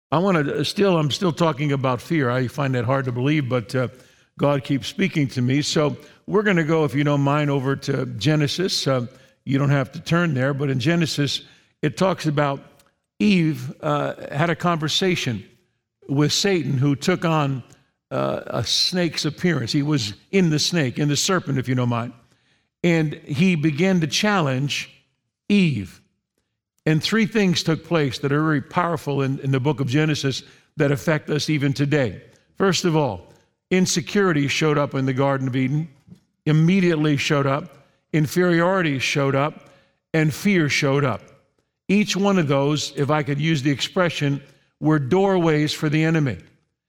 I'm still talking about fear. I find that hard to believe, but God keeps speaking to me. So we're going to go, if you don't mind, over to Genesis. You don't have to turn there, but in Genesis, it talks about Eve had a conversation with Satan, who took on a snake's appearance. He was in the snake, in the serpent, if you don't mind. And he began to challenge Eve. And three things took place that are very powerful in the book of Genesis that affect us even today. First of all, insecurity showed up in the Garden of Eden, immediately showed up, inferiority showed up, and fear showed up. Each one of those, if I could use the expression, were doorways for the enemy.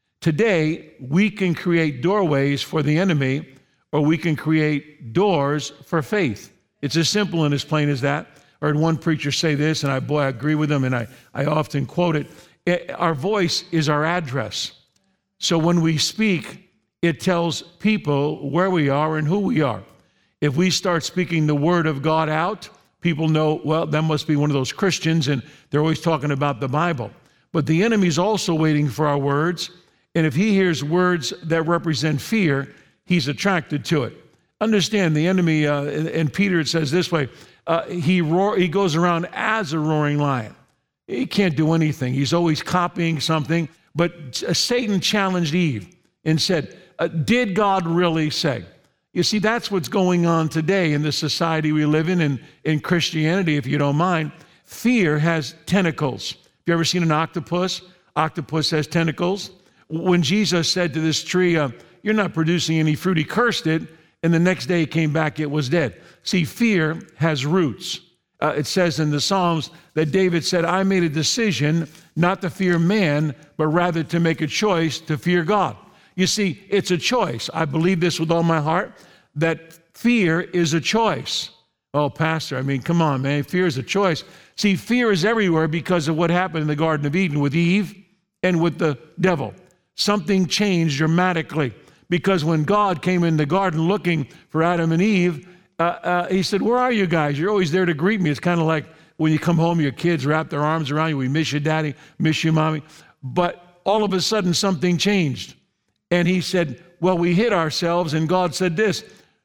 Today, we can create doorways for the enemy, or we can create doors for faith. It's as simple and as plain as that. I heard one preacher say this, and I agree with him, and I often quote it. Our voice is our address. So when we speak, it tells people where we are and who we are. If we start speaking the word of God out, people know, well, that must be one of those Christians, and they're always talking about the Bible. But the enemy's also waiting for our words, and if he hears words that represent fear, he's attracted to it. Understand, the enemy, in Peter it says this way, he goes around as a roaring lion. He can't do anything. He's always copying something. But Satan challenged Eve and said, did God really say? You see, that's what's going on today in the society we live in Christianity, if you don't mind. Fear has tentacles. Have you ever seen an octopus? Octopus has tentacles. When Jesus said to this tree, you're not producing any fruit, he cursed it, and the next day he came back, it was dead. See, fear has roots. It says in the Psalms that David said, I made a decision not to fear man, but rather to make a choice to fear God. You see, it's a choice. I believe this with all my heart, that fear is a choice. Oh, Pastor, come on, man, fear is a choice. See, fear is everywhere because of what happened in the Garden of Eden with Eve and with the devil. Something changed dramatically because when God came in the garden looking for Adam and Eve, he said, where are you guys? You're always there to greet me. It's kind of like when you come home, your kids wrap their arms around you. We miss you, Daddy, miss you, Mommy. But all of a sudden, something changed. And he said, well, we hid ourselves. And God said this,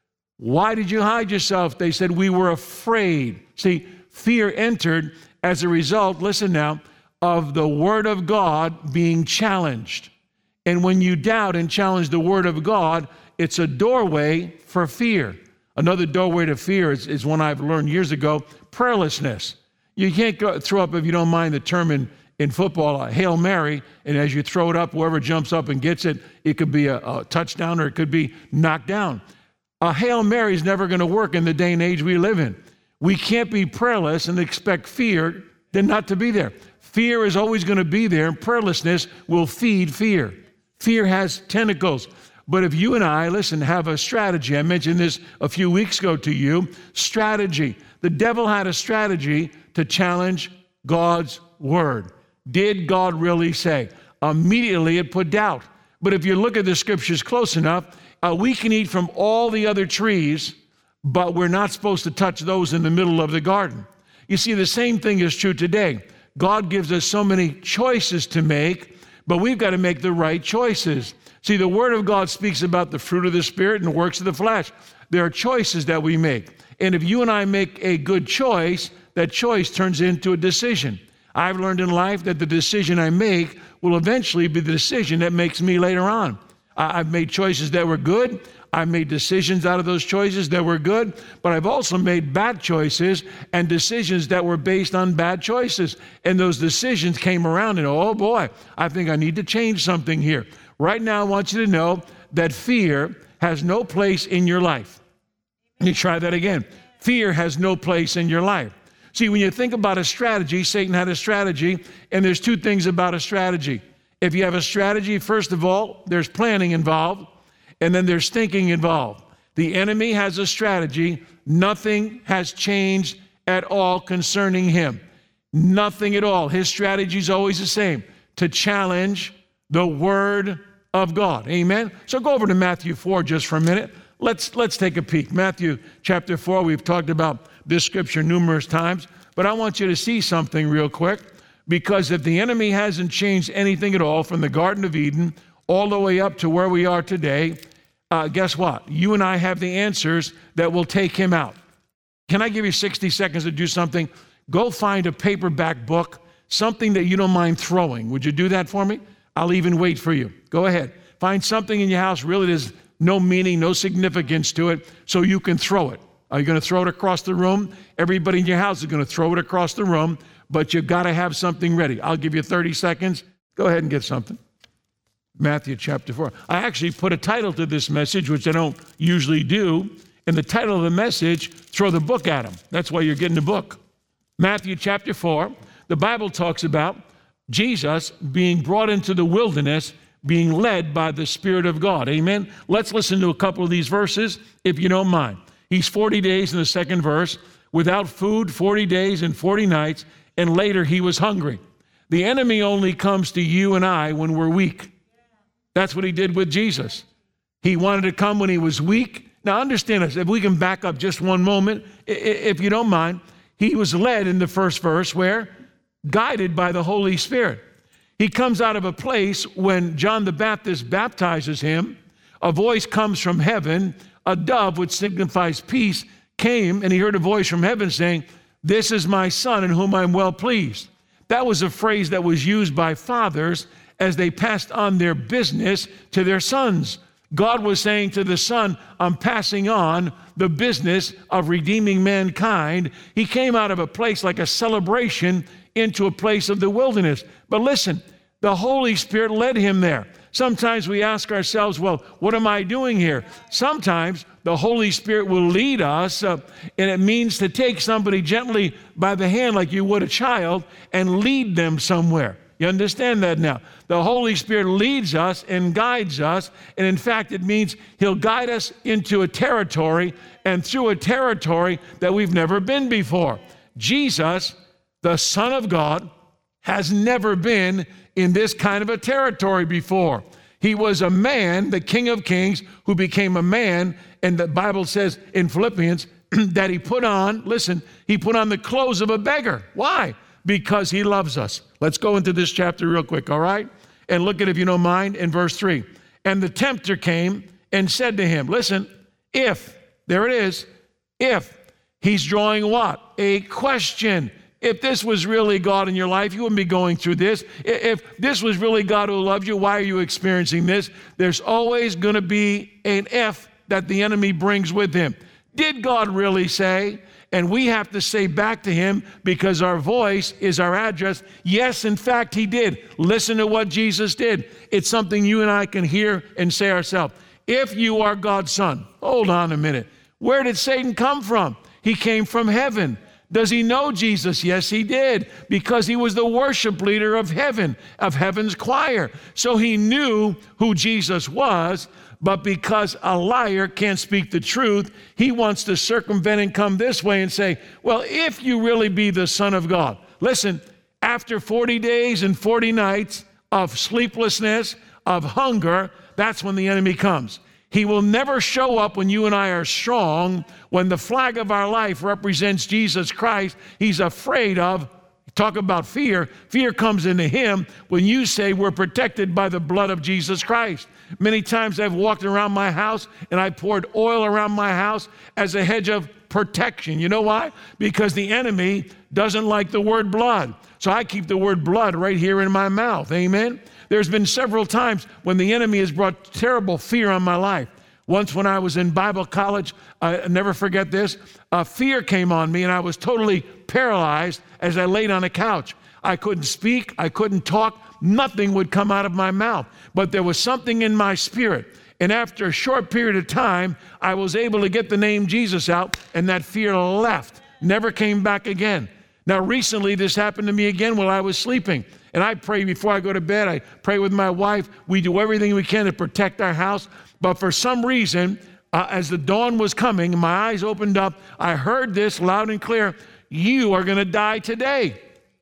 why did you hide yourself? They said, we were afraid. See, fear entered as a result, listen now, of the word of God being challenged. And when you doubt and challenge the word of God, it's a doorway for fear. Another doorway to fear is one I've learned years ago, prayerlessness. You can't throw up, if you don't mind the term in football, a Hail Mary, and as you throw it up, whoever jumps up and gets it, it could be a touchdown or it could be knocked down. A Hail Mary is never going to work in the day and age we live in. We can't be prayerless and expect fear then not to be there. Fear is always going to be there, and prayerlessness will feed fear. Fear has tentacles. But if you and I, listen, have a strategy, I mentioned this a few weeks ago to you, strategy. The devil had a strategy to challenge God's word. Did God really say? Immediately it put doubt. But if you look at the scriptures close enough, we can eat from all the other trees, but we're not supposed to touch those in the middle of the garden. You see, the same thing is true today. God gives us so many choices to make, but we've got to make the right choices. See, the Word of God speaks about the fruit of the Spirit and the works of the flesh. There are choices that we make. And if you and I make a good choice, that choice turns into a decision. I've learned in life that the decision I make will eventually be the decision that makes me later on. I've made choices that were good. I've made decisions out of those choices that were good, but I've also made bad choices and decisions that were based on bad choices. And those decisions came around and, oh boy, I think I need to change something here. Right now, I want you to know that fear has no place in your life. Let me try that again. Fear has no place in your life. See, when you think about a strategy, Satan had a strategy, and there's two things about a strategy. If you have a strategy, first of all, there's planning involved, and then there's thinking involved. The enemy has a strategy. Nothing has changed at all concerning him. Nothing at all. His strategy is always the same, to challenge the word of God. Amen? So go over to Matthew 4 just for a minute. Let's take a peek. Matthew chapter 4, we've talked about this scripture numerous times, but I want you to see something real quick. Because if the enemy hasn't changed anything at all from the Garden of Eden all the way up to where we are today, guess what? You and I have the answers that will take him out. Can I give you 60 seconds to do something? Go find a paperback book, something that you don't mind throwing. Would you do that for me? I'll even wait for you. Go ahead. Find something in your house, really there's no meaning, no significance to it, so you can throw it. Are you going to throw it across the room? Everybody in your house is going to throw it across the room, but you've got to have something ready. I'll give you 30 seconds. Go ahead and get something. Matthew chapter 4. I actually put a title to this message, which I don't usually do. And the title of the message, throw the book at him. That's why you're getting the book. Matthew chapter 4, the Bible talks about Jesus being brought into the wilderness, being led by the Spirit of God. Amen? Let's listen to a couple of these verses, if you don't mind. He's 40 days in the second verse, without food 40 days and 40 nights, and later he was hungry. The enemy only comes to you and I when we're weak. That's what he did with Jesus. He wanted to come when he was weak. Now understand this, if we can back up just one moment, if you don't mind, he was led in the first verse where? Guided by the Holy Spirit. He comes out of a place when John the Baptist baptizes him, a voice comes from heaven, a dove, which signifies peace, came, and he heard a voice from heaven saying, "This is my son in whom I'm well pleased." That was a phrase that was used by fathers as they passed on their business to their sons. God was saying to the Son, I'm passing on the business of redeeming mankind. He came out of a place like a celebration into a place of the wilderness. But listen, the Holy Spirit led him there. Sometimes we ask ourselves, well, what am I doing here? Sometimes the Holy Spirit will lead us, and it means to take somebody gently by the hand like you would a child and lead them somewhere. You understand that now? The Holy Spirit leads us and guides us, and in fact, it means he'll guide us into a territory and through a territory that we've never been before. Jesus, the Son of God, has never been in this kind of a territory before. He was a man, the King of Kings, who became a man, and the Bible says in Philippians that he put on the clothes of a beggar. Why? Because he loves us. Let's go into this chapter real quick, all right? And look at, if you don't mind, in verse 3. And the tempter came and said to him, listen, if, there it is, if, he's drawing what? A question. If this was really God in your life, you wouldn't be going through this. If this was really God who loved you, why are you experiencing this? There's always going to be an if that the enemy brings with him. Did God really say? And we have to say back to him, because our voice is our address. Yes, in fact, he did. Listen to what Jesus did. It's something you and I can hear and say ourselves. If you are God's son, hold on a minute. Where did Satan come from? He came from heaven. Does he know Jesus? Yes, he did, because he was the worship leader of heaven, of heaven's choir. So he knew who Jesus was, but because a liar can't speak the truth, he wants to circumvent and come this way and say, well, if you really be the Son of God. Listen, after 40 days and 40 nights of sleeplessness, of hunger, that's when the enemy comes. He will never show up when you and I are strong, when the flag of our life represents Jesus Christ. He's afraid of, talk about fear. Fear comes into him when you say we're protected by the blood of Jesus Christ. Many times I've walked around my house and I poured oil around my house as a hedge of protection. You know why? Because the enemy doesn't like the word blood. So I keep the word blood right here in my mouth. Amen? There's been several times when the enemy has brought terrible fear on my life. Once when I was in Bible college, I never forget this, fear came on me and I was totally paralyzed as I laid on a couch. I couldn't speak, I couldn't talk, nothing would come out of my mouth. But there was something in my spirit. And after a short period of time, I was able to get the name Jesus out, and that fear left, never came back again. Now recently this happened to me again while I was sleeping. And I pray before I go to bed, I pray with my wife. We do everything we can to protect our house. But for some reason, as the dawn was coming, my eyes opened up, I heard this loud and clear, you are going to die today.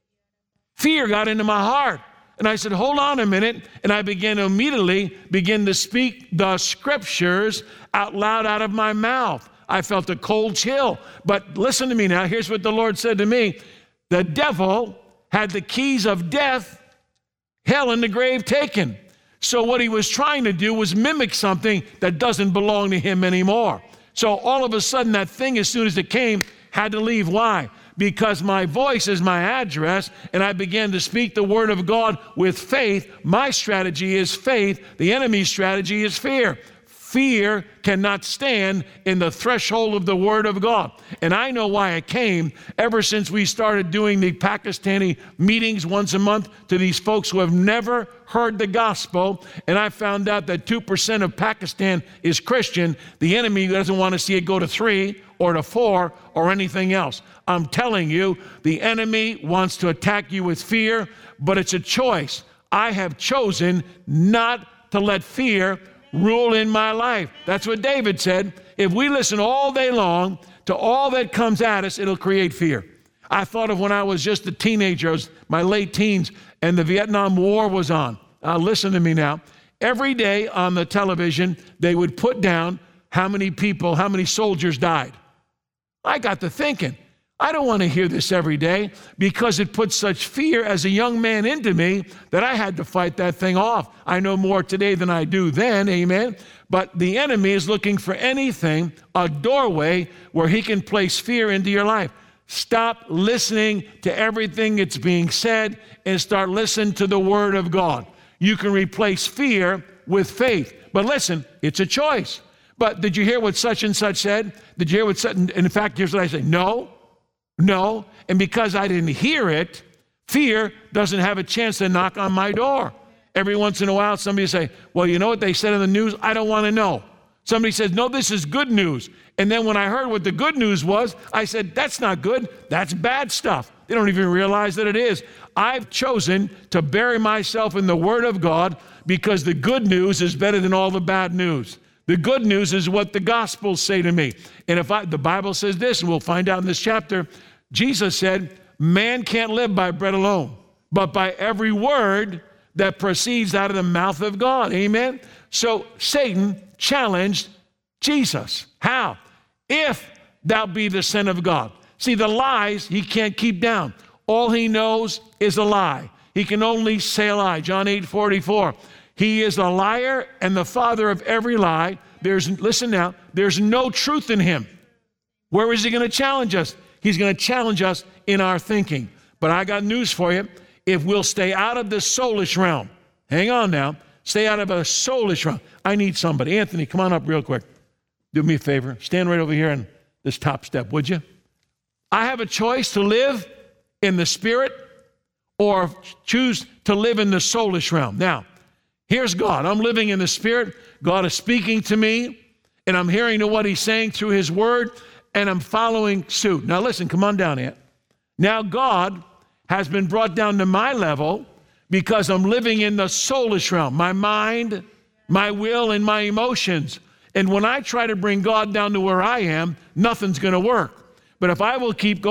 Fear got into my heart. And I said, hold on a minute. And I began to immediately begin to speak the scriptures out loud out of my mouth. I felt a cold chill. But listen to me now. Here's what the Lord said to me. The devil had the keys of death, hell, and the grave taken. So what he was trying to do was mimic something that doesn't belong to him anymore. So all of a sudden, that thing, as soon as it came, had to leave. Why? Because my voice is my address, and I began to speak the word of God with faith. My strategy is faith. The enemy's strategy is fear. Fear cannot stand in the threshold of the word of God. And I know why it came ever since we started doing the Pakistani meetings once a month to these folks who have never heard the gospel. And I found out that 2% of Pakistan is Christian. The enemy doesn't want to see it go to 3 or to 4 or anything else. I'm telling you, the enemy wants to attack you with fear, but it's a choice. I have chosen not to let fear rule in my life. That's what David said. If we listen all day long to all that comes at us, it'll create fear. I thought of when I was just a teenager, I was my late teens, and the Vietnam War was on. Listen to me now. Every day on the television, they would put down how many people, how many soldiers died. I got to thinking, I don't want to hear this every day because it put such fear as a young man into me that I had to fight that thing off. I know more today than I do then, amen? But the enemy is looking for anything, a doorway where he can place fear into your life. Stop listening to everything that's being said and start listening to the word of God. You can replace fear with faith. But listen, it's a choice. But did you hear what such and such said? Did you hear what such, in fact, here's what I say, no. And because I didn't hear it, fear doesn't have a chance to knock on my door. Every once in a while, somebody say, well, you know what they said in the news? I don't want to know. Somebody says, no, this is good news. And then when I heard what the good news was, I said, that's not good. That's bad stuff. They don't even realize that it is. I've chosen to bury myself in the Word of God because the good news is better than all the bad news. The good news is what the Gospels say to me. And the Bible says this, and we'll find out in this chapter, Jesus said, man can't live by bread alone, but by every word that proceeds out of the mouth of God. Amen? So Satan challenged Jesus. How? If thou be the Son of God. See, the lies he can't keep down. All he knows is a lie. He can only say a lie. John 8:44. He is a liar and the father of every lie. Listen now, there's no truth in him. Where is he going to challenge us? He's going to challenge us in our thinking. But I got news for you. If we'll stay out of the soulish realm, hang on now, stay out of a soulish realm. I need somebody. Anthony, come on up real quick. Do me a favor. Stand right over here on this top step, would you? I have a choice to live in the spirit or choose to live in the soulish realm. Now, here's God. I'm living in the spirit. God is speaking to me, and I'm hearing to what he's saying through his word, and I'm following suit. Now listen, come on down here. Now God has been brought down to my level because I'm living in the soulish realm, my mind, my will, and my emotions. And when I try to bring God down to where I am, nothing's going to work. But if I will keep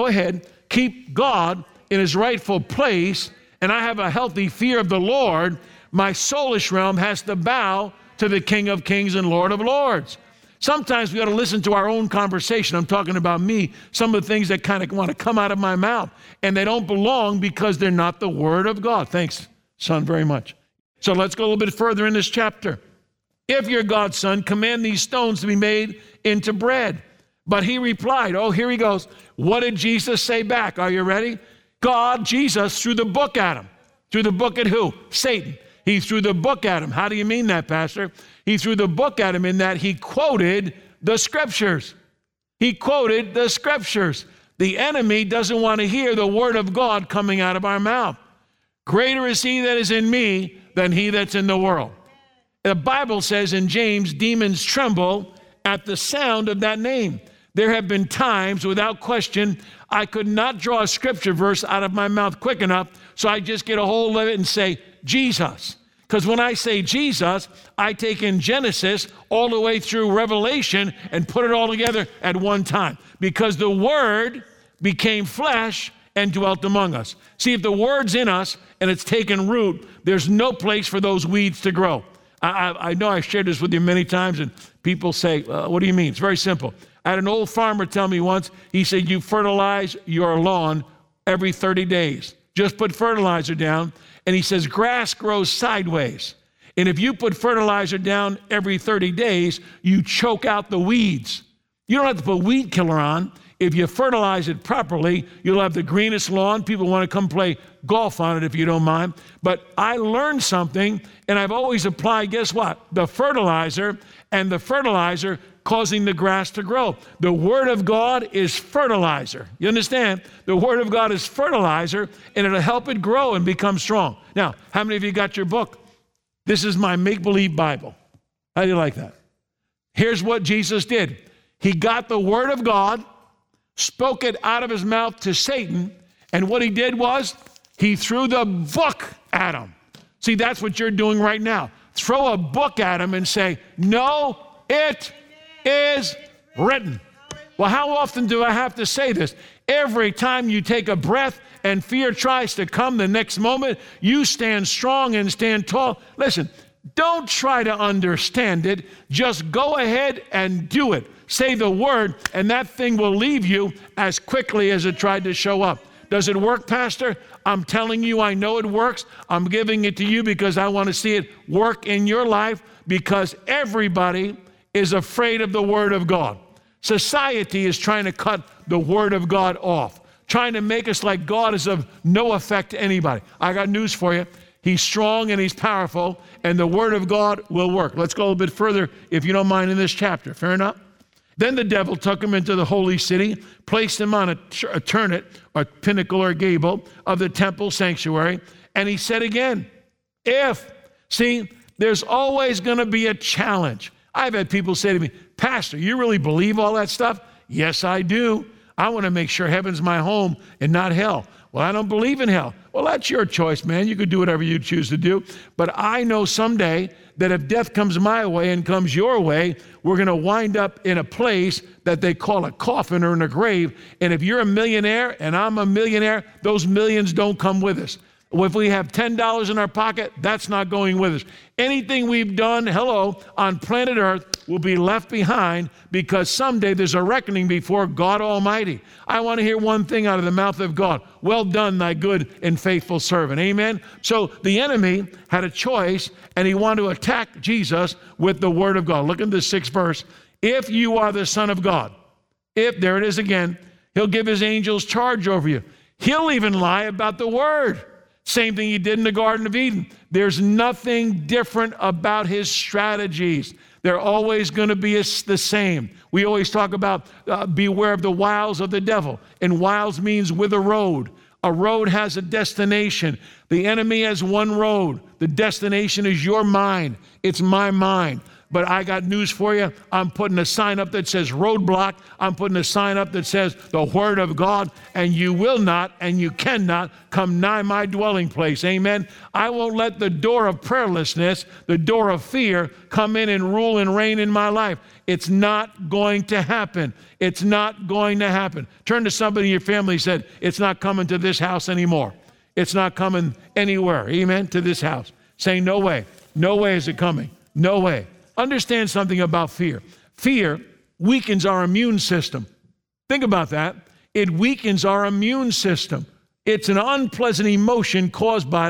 God in his rightful place, and I have a healthy fear of the Lord, my soulish realm has to bow to the King of Kings and Lord of Lords. Sometimes we got to listen to our own conversation. I'm talking about me, some of the things that kind of want to come out of my mouth, and they don't belong because they're not the Word of God. Thanks, son, very much. So let's go a little bit further in this chapter. If you're God's son, command these stones to be made into bread. But he replied, oh, here he goes. What did Jesus say back? Are you ready? God, Jesus, threw the book at him. Threw the book at who? Satan. He threw the book at him. How do you mean that, Pastor? He threw the book at him in that he quoted the scriptures. He quoted the scriptures. The enemy doesn't want to hear the word of God coming out of our mouth. Greater is he that is in me than he that's in the world. The Bible says in James, demons tremble at the sound of that name. There have been times, without question, I could not draw a scripture verse out of my mouth quick enough, so I just get a hold of it and say, Jesus. Because when I say Jesus, I take in Genesis all the way through Revelation and put it all together at one time. Because the Word became flesh and dwelt among us. See, if the Word's in us and it's taken root, there's no place for those weeds to grow. I know I've shared this with you many times, and people say, what do you mean? It's very simple. I had an old farmer tell me once, he said, you fertilize your lawn every 30 days. just put fertilizer down. And he says grass grows sideways. And if you put fertilizer down every 30 days, you choke out the weeds. You don't have to put weed killer on. If you fertilize it properly, you'll have the greenest lawn. People want to come play golf on it if you don't mind. But I learned something, and I've always applied, guess what? The fertilizer causing the grass to grow. The Word of God is fertilizer. You understand? The Word of God is fertilizer, and it'll help it grow and become strong. Now, how many of you got your book? This is my make-believe Bible. How do you like that? Here's what Jesus did. He got the Word of God, spoke it out of his mouth to Satan, and what he did was he threw the book at him. See, that's what you're doing right now. Throw a book at him and say, no, it is written. Well, how often do I have to say this? Every time you take a breath and fear tries to come the next moment, you stand strong and stand tall. Listen, don't try to understand it. Just go ahead and do it. Say the word, and that thing will leave you as quickly as it tried to show up. Does it work, Pastor? I'm telling you, I know it works. I'm giving it to you because I want to see it work in your life, because everybody is afraid of the Word of God. Society is trying to cut the Word of God off, trying to make us like God is of no effect to anybody. I got news for you. He's strong and he's powerful, and the Word of God will work. Let's go a little bit further, if you don't mind, in this chapter. Fair enough? Then the devil took him into the holy city, placed him on a turret, or pinnacle or gable of the temple sanctuary, and he said again, see, there's always going to be a challenge. I've had people say to me, Pastor, you really believe all that stuff? Yes, I do. I want to make sure heaven's my home and not hell. Well, I don't believe in hell. Well, that's your choice, man. You could do whatever you choose to do. But I know someday that if death comes my way and comes your way, we're going to wind up in a place that they call a coffin or in a grave. And if you're a millionaire and I'm a millionaire, those millions don't come with us. If we have $10 in our pocket, that's not going with us. Anything we've done, on planet Earth will be left behind, because someday there's a reckoning before God Almighty. I want to hear one thing out of the mouth of God. Well done, thy good and faithful servant. Amen? So the enemy had a choice, and he wanted to attack Jesus with the Word of God. Look at the 6th verse. If you are the Son of God, there it is again, he'll give his angels charge over you. He'll even lie about the Word. Same thing he did in the Garden of Eden. There's nothing different about his strategies. They're always going to be the same. We always talk about beware of the wiles of the devil. And wiles means with a road. A road has a destination. The enemy has one road. The destination is your mind. It's my mind. But I got news for you. I'm putting a sign up that says roadblock. I'm putting a sign up that says the Word of God, and you will not and you cannot come nigh my dwelling place. Amen. I won't let the door of prayerlessness, the door of fear, come in and rule and reign in my life. It's not going to happen. It's not going to happen. Turn to somebody in your family and said, it's not coming to this house anymore. It's not coming anywhere. Amen. To this house. Say, no way. No way is it coming. No way. Understand something about fear. Fear weakens our immune system. Think about that. It weakens our immune system. It's an unpleasant emotion caused by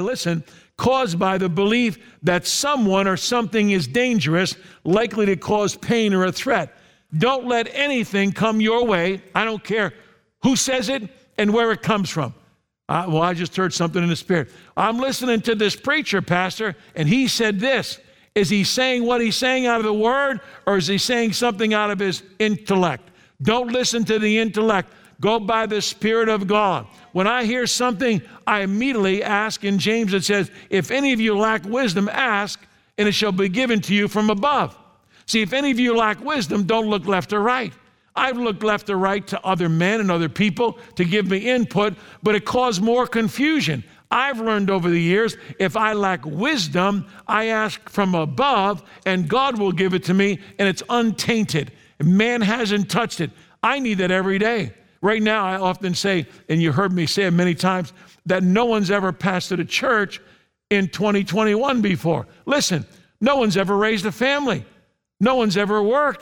the belief that someone or something is dangerous, likely to cause pain or a threat. Don't let anything come your way. I don't care who says it and where it comes from. I just heard something in the spirit. I'm listening to this preacher, Pastor, and he said this. Is he saying what he's saying out of the Word, or is he saying something out of his intellect? Don't listen to the intellect. Go by the Spirit of God. When I hear something, I immediately ask. In James it says, if any of you lack wisdom, ask, and it shall be given to you from above. See, if any of you lack wisdom, don't look left or right. I've looked left or right to other men and other people to give me input, but it caused more confusion. I've learned over the years, if I lack wisdom, I ask from above, and God will give it to me, and it's untainted. Man hasn't touched it. I need that every day. Right now, I often say, and you heard me say it many times, that no one's ever pastored a church in 2021 before. Listen, no one's ever raised a family. No one's ever worked.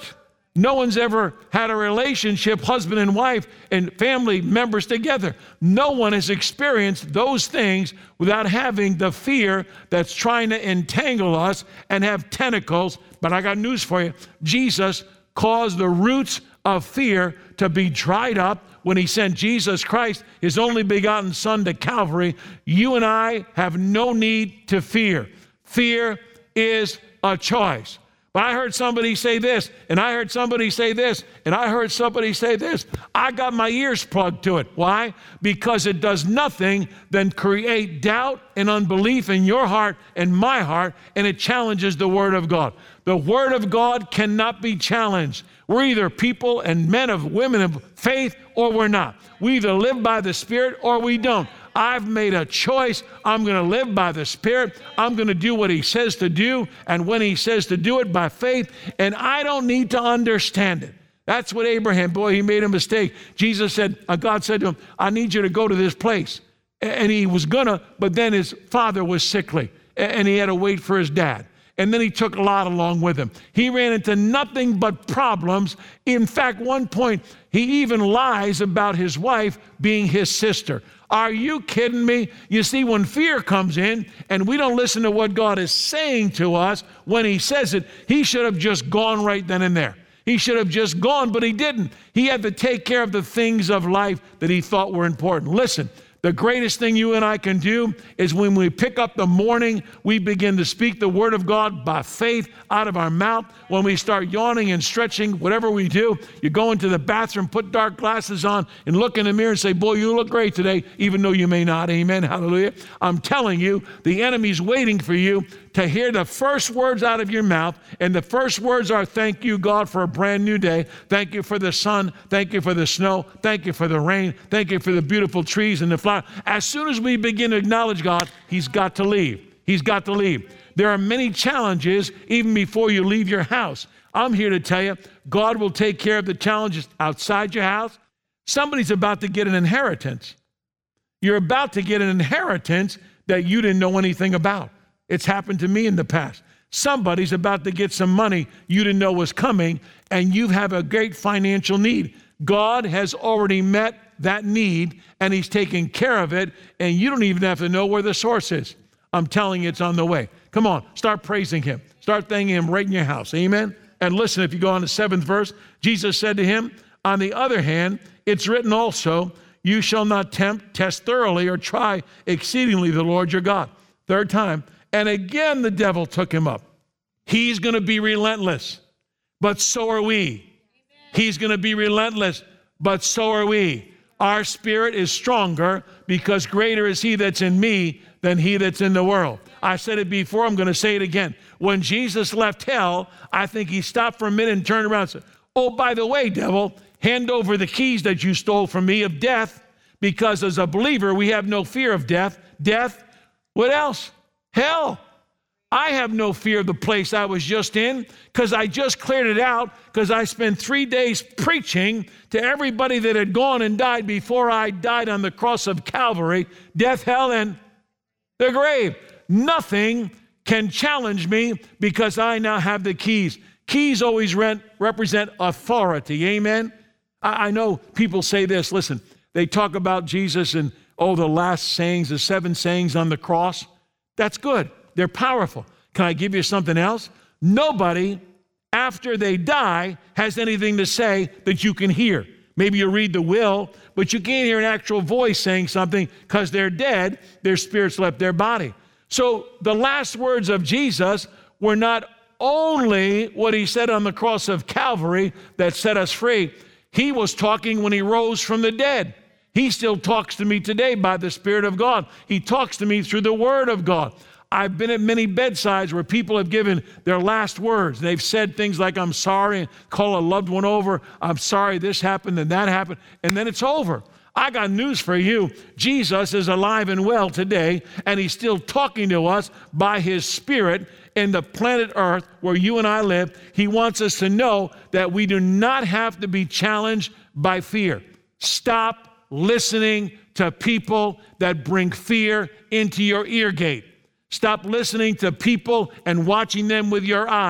No one's ever had a relationship, husband and wife and family members together. No one has experienced those things without having the fear that's trying to entangle us and have tentacles. But I got news for you. Jesus caused the roots of fear to be dried up when he sent Jesus Christ, his only begotten Son, to Calvary. You and I have no need to fear. Fear is a choice. But I heard somebody say this, and I heard somebody say this, and I heard somebody say this. I got my ears plugged to it. Why? Because it does nothing than create doubt and unbelief in your heart and my heart, and it challenges the Word of God. The Word of God cannot be challenged. We're either people and men of women of faith, or we're not. We either live by the Spirit or we don't. I've made a choice. I'm going to live by the Spirit. I'm going to do what he says to do, and when he says to do it, by faith, and I don't need to understand it. That's what Abraham, boy, he made a mistake. Jesus said, God said to him, I need you to go to this place. And he was gonna, but then his father was sickly, and he had to wait for his dad. And then he took Lot along with him. He ran into nothing but problems. In fact, one point, he even lies about his wife being his sister. Are you kidding me? You see, when fear comes in and we don't listen to what God is saying to us when he says it, he should have just gone right then and there. He should have just gone, but he didn't. He had to take care of the things of life that he thought were important. Listen, the greatest thing you and I can do is when we pick up the morning, we begin to speak the word of God by faith out of our mouth. When we start yawning and stretching, whatever we do, you go into the bathroom, put dark glasses on, and look in the mirror and say, boy, you look great today, even though you may not. Amen. Hallelujah. I'm telling you, the enemy's waiting for you to hear the first words out of your mouth, and the first words are, thank you, God, for a brand new day. Thank you for the sun. Thank you for the snow. Thank you for the rain. Thank you for the beautiful trees and the flowers. As soon as we begin to acknowledge God, he's got to leave. He's got to leave. There are many challenges even before you leave your house. I'm here to tell you, God will take care of the challenges outside your house. Somebody's about to get an inheritance. You're about to get an inheritance that you didn't know anything about. It's happened to me in the past. Somebody's about to get some money you didn't know was coming, and you have a great financial need. God has already met that need, and he's taking care of it, and you don't even have to know where the source is. I'm telling you, it's on the way. Come on, start praising him. Start thanking him right in your house. Amen? And listen, if you go on the 7th verse, Jesus said to him, on the other hand, it's written also, you shall not test thoroughly or try exceedingly the Lord your God. Third time. And again, the devil took him up. He's going to be relentless, but so are we. He's going to be relentless, but so are we. Our spirit is stronger because greater is he that's in me than he that's in the world. I said it before, I'm going to say it again. When Jesus left hell, I think he stopped for a minute and turned around and said, oh, by the way, devil, hand over the keys that you stole from me of death, because as a believer, we have no fear of death. Death, what else? Hell. I have no fear of the place I was just in because I just cleared it out because I spent 3 days preaching to everybody that had gone and died before I died on the cross of Calvary, death, hell, and the grave. Nothing can challenge me because I now have the keys. Keys always represent authority. Amen? I know people say this. Listen, they talk about Jesus and, the last sayings, the 7 sayings on the cross. That's good. They're powerful. Can I give you something else? Nobody, after they die, has anything to say that you can hear. Maybe you read the will, but you can't hear an actual voice saying something because they're dead. Their spirits left their body. So the last words of Jesus were not only what he said on the cross of Calvary that set us free. He was talking when he rose from the dead. He still talks to me today by the Spirit of God. He talks to me through the Word of God. I've been at many bedsides where people have given their last words. They've said things like, I'm sorry, and call a loved one over. I'm sorry this happened and that happened, and then it's over. I got news for you. Jesus is alive and well today, and he's still talking to us by his Spirit in the planet Earth where you and I live. He wants us to know that we do not have to be challenged by fear. Stop listening to people that bring fear into your ear gate. Stop listening to people and watching them with your eyes.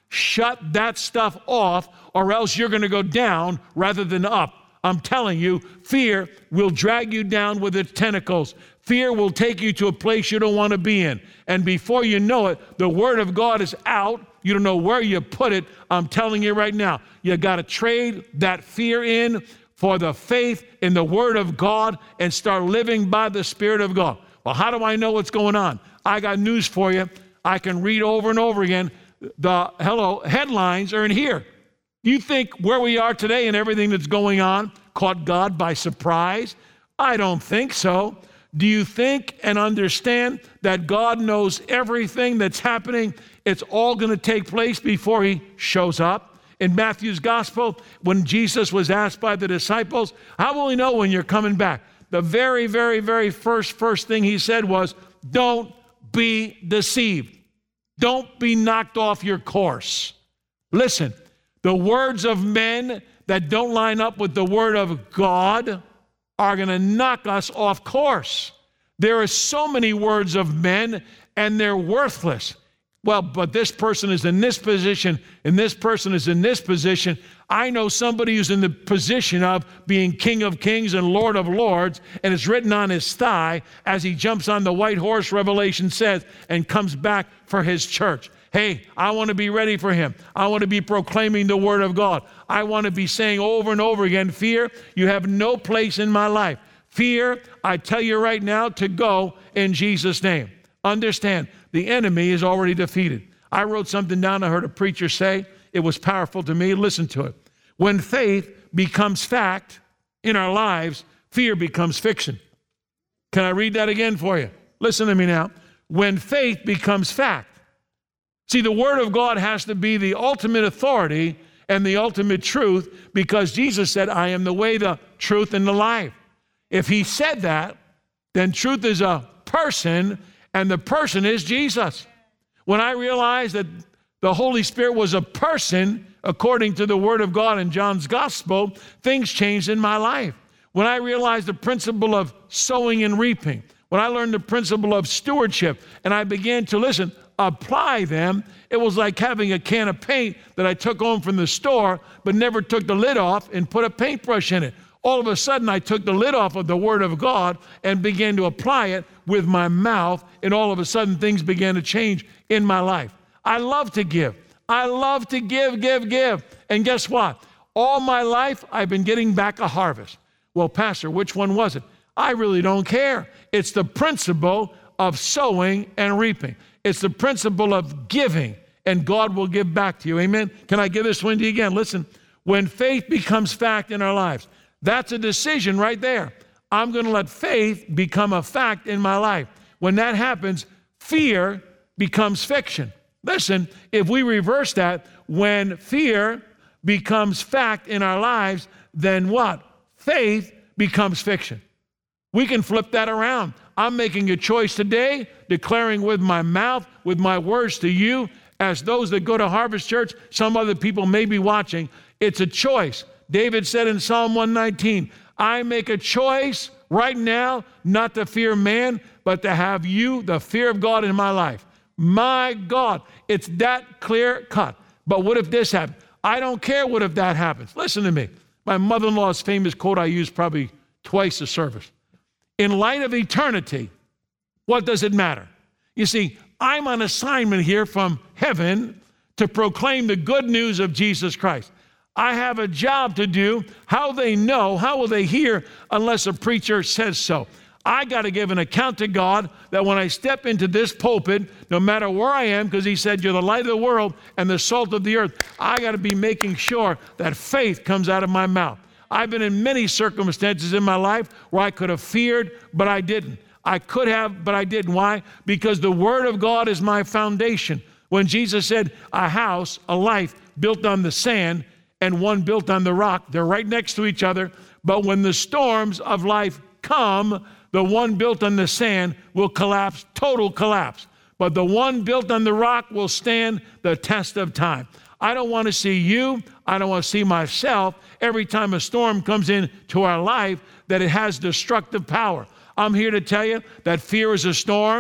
Shut that stuff off, or else you're going to go down rather than up. I'm telling you, fear will drag you down with its tentacles. Fear will take you to a place you don't want to be in. And before you know it, the Word of God is out. You don't know where you put it. I'm telling you right now, you got to trade that fear in for the faith in the Word of God and start living by the Spirit of God. Well, how do I know what's going on? I got news for you. I can read over and over again. The headlines are in here. You think where we are today and everything that's going on caught God by surprise? I don't think so. Do you think and understand that God knows everything that's happening? It's all going to take place before he shows up. In Matthew's gospel, when Jesus was asked by the disciples, how will we know when you're coming back? The very, very, very first thing he said was, don't be deceived. Don't be knocked off your course. Listen, the words of men that don't line up with the Word of God are going to knock us off course. There are so many words of men, and they're worthless. Well, but this person is in this position, and this person is in this position. I know somebody who's in the position of being King of Kings and Lord of Lords, and it's written on his thigh as he jumps on the white horse, Revelation says, and comes back for his church. Hey, I want to be ready for him. I want to be proclaiming the Word of God. I want to be saying over and over again, fear, you have no place in my life. Fear, I tell you right now to go in Jesus' name. Understand, the enemy is already defeated. I wrote something down I heard a preacher say. It was powerful to me. Listen to it. When faith becomes fact in our lives, fear becomes fiction. Can I read that again for you? Listen to me now. When faith becomes fact. See, the Word of God has to be the ultimate authority and the ultimate truth because Jesus said, I am the way, the truth, and the life. If he said that, then truth is a person, and the person is Jesus. When I realized that the Holy Spirit was a person, according to the Word of God in John's Gospel, things changed in my life. When I realized the principle of sowing and reaping, when I learned the principle of stewardship, and I began to apply them, it was like having a can of paint that I took home from the store, but never took the lid off and put a paintbrush in it. All of a sudden, I took the lid off of the Word of God and began to apply it with my mouth, and all of a sudden, things began to change in my life. I love to give. I love to give. And guess what? All my life, I've been getting back a harvest. Well, Pastor, which one was it? I really don't care. It's the principle of sowing and reaping. It's the principle of giving, and God will give back to you. Amen? Can I give this one to you again? Listen, when faith becomes fact in our lives, that's a decision right there. I'm going to let faith become a fact in my life. When that happens, fear becomes fiction. Listen, if we reverse that, when fear becomes fact in our lives, then what? Faith becomes fiction. We can flip that around. I'm making a choice today, declaring with my mouth, with my words to you, as those that go to Harvest Church, some other people may be watching. It's a choice. David said in Psalm 119, I make a choice right now not to fear man, but to have you, the fear of God in my life. My God, it's that clear cut. But what if this happens? I don't care what if that happens. Listen to me. My mother-in-law's famous quote I use probably twice a service. In light of eternity, what does it matter? You see, I'm on assignment here from heaven to proclaim the good news of Jesus Christ. I have a job to do. How they know, how will they hear unless a preacher says so? I got to give an account to God that when I step into this pulpit, no matter where I am, because he said you're the light of the world and the salt of the earth, I got to be making sure that faith comes out of my mouth. I've been in many circumstances in my life where I could have feared, but I didn't. I could have, but I didn't. Why? Because the Word of God is my foundation. When Jesus said a house, a life built on the sand, and one built on the rock, they're right next to each other. But when the storms of life come, the one built on the sand will collapse, total collapse. But the one built on the rock will stand the test of time. I don't want to see you. I don't want to see myself every time a storm comes into our life that it has destructive power. I'm here to tell you that fear is a storm.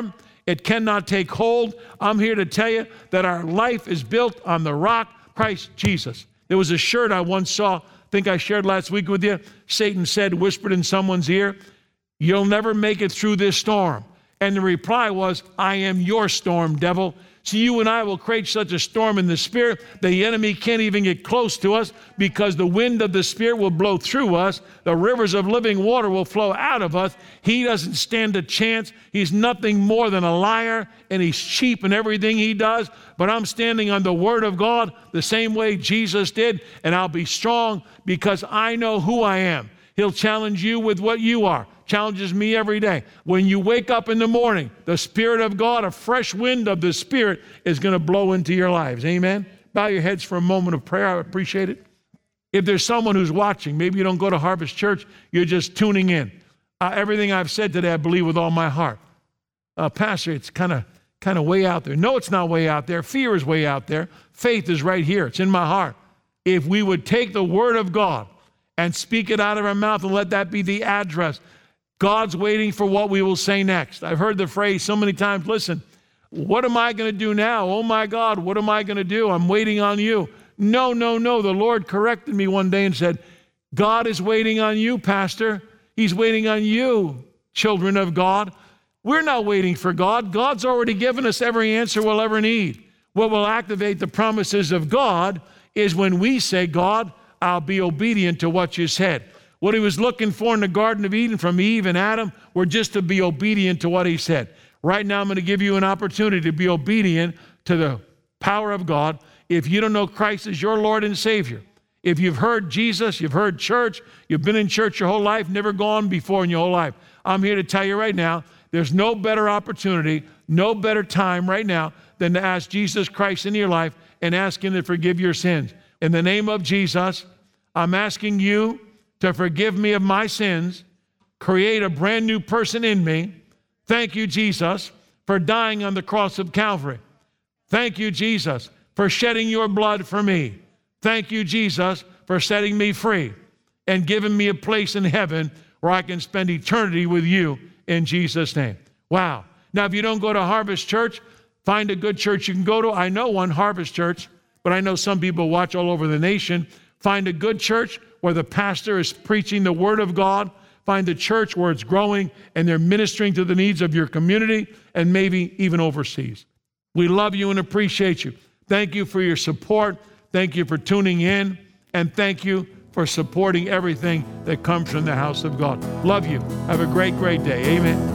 It cannot take hold. I'm here to tell you that our life is built on the rock, Christ Jesus. There was a shirt I once saw, I think I shared last week with you. Satan said, whispered in someone's ear, "You'll never make it through this storm." And the reply was, "I am your storm, devil." So you and I will create such a storm in the Spirit, the enemy can't even get close to us because the wind of the Spirit will blow through us. The rivers of living water will flow out of us. He doesn't stand a chance. He's nothing more than a liar, and he's cheap in everything he does. But I'm standing on the Word of God the same way Jesus did, and I'll be strong because I know who I am. He'll challenge you with what you are. Challenges me every day. When you wake up in the morning, the Spirit of God, a fresh wind of the Spirit is going to blow into your lives. Amen? Bow your heads for a moment of prayer. I appreciate it. If there's someone who's watching, maybe you don't go to Harvest Church, you're just tuning in. Everything I've said today, I believe with all my heart. Pastor, it's kind of way out there. No, it's not way out there. Fear is way out there. Faith is right here. It's in my heart. If we would take the Word of God and speak it out of our mouth and let that be the address, God's waiting for what we will say next. I've heard the phrase so many times, listen, what am I going to do now? Oh my God, what am I going to do? I'm waiting on you. No. The Lord corrected me one day and said, God is waiting on you, Pastor. He's waiting on you, children of God. We're not waiting for God. God's already given us every answer we'll ever need. What will activate the promises of God is when we say, God, I'll be obedient to what you said. What he was looking for in the Garden of Eden from Eve and Adam were just to be obedient to what he said. Right now, I'm going to give you an opportunity to be obedient to the power of God. If you don't know Christ as your Lord and Savior, if you've heard Jesus, you've heard church, you've been in church your whole life, never gone before in your whole life, I'm here to tell you right now, there's no better opportunity, no better time right now than to ask Jesus Christ into your life and ask him to forgive your sins. In the name of Jesus, I'm asking you to forgive me of my sins, create a brand new person in me. Thank you, Jesus, for dying on the cross of Calvary. Thank you, Jesus, for shedding your blood for me. Thank you, Jesus, for setting me free and giving me a place in heaven where I can spend eternity with you in Jesus' name. Wow. Now, if you don't go to Harvest Church, find a good church you can go to. I know one, Harvest Church, but I know some people watch all over the nation. Find a good church where the pastor is preaching the Word of God. Find a church where it's growing and they're ministering to the needs of your community and maybe even overseas. We love you and appreciate you. Thank you for your support. Thank you for tuning in. And thank you for supporting everything that comes from the house of God. Love you. Have a great, great day. Amen.